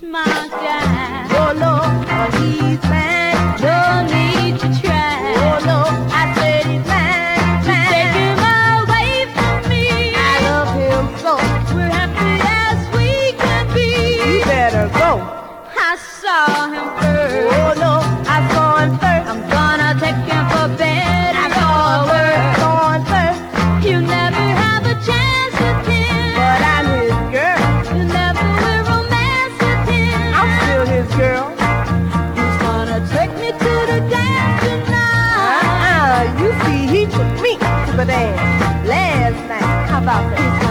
my guy. Oh no, he's mad. No need to try. Oh no, I said he's mad, mad. Take him away from me. I love him so. We're happy as we can be. You better go. I saw him first. Oh no, I saw him first. I'm gonna take him for bed. I saw him first. You never have a chance with him. But I'm his girl. You never will romance with him. I'm still his girl. He's gonna take me to the dance tonight. You see, he took me to the dance last night. How about that?